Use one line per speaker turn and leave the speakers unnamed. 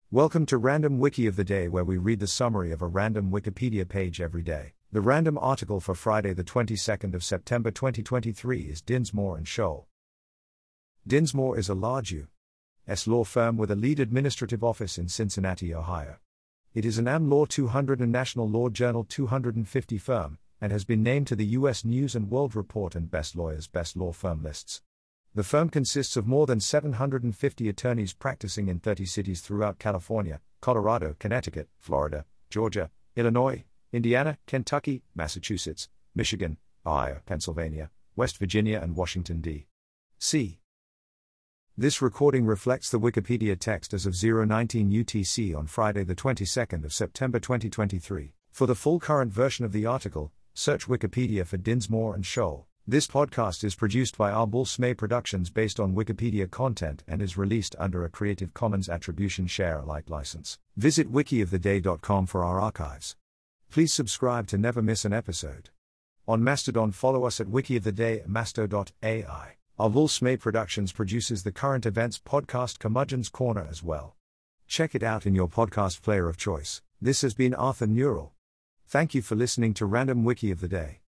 Welcome to Random Wiki of the Day, where we read the summary of a random Wikipedia page every day. The random article for Friday the 22nd of September 2023 is Dinsmore and Shohl. Dinsmore is a large U.S. law firm with a lead administrative office in Cincinnati, Ohio. It is an Am Law 200 and National Law Journal 250 firm, and has been named to the U.S. News & World Report and Best Lawyers Best Law Firm lists. The firm consists of more than 750 attorneys practicing in 30 cities throughout California, Colorado, Connecticut, Florida, Georgia, Illinois, Indiana, Kentucky, Massachusetts, Michigan, Ohio, Pennsylvania, West Virginia and Washington, D.C. This recording reflects the Wikipedia text as of 019 UTC on Friday the 22nd of September 2023. For the full current version of the article, search Wikipedia for Dinsmore and Shohl. This podcast is produced by Arbol Smay Productions based on Wikipedia content and is released under a Creative Commons Attribution Share Alike license. Visit wikioftheday.com for our archives. Please subscribe to never miss an episode. On Mastodon, follow us at wikioftheday at masto.ai. Arbol Smay Productions produces the current events podcast Curmudgeon's Corner as well. Check it out in your podcast player of choice. This has been Arthur Neural. Thank you for listening to Random Wiki of the Day.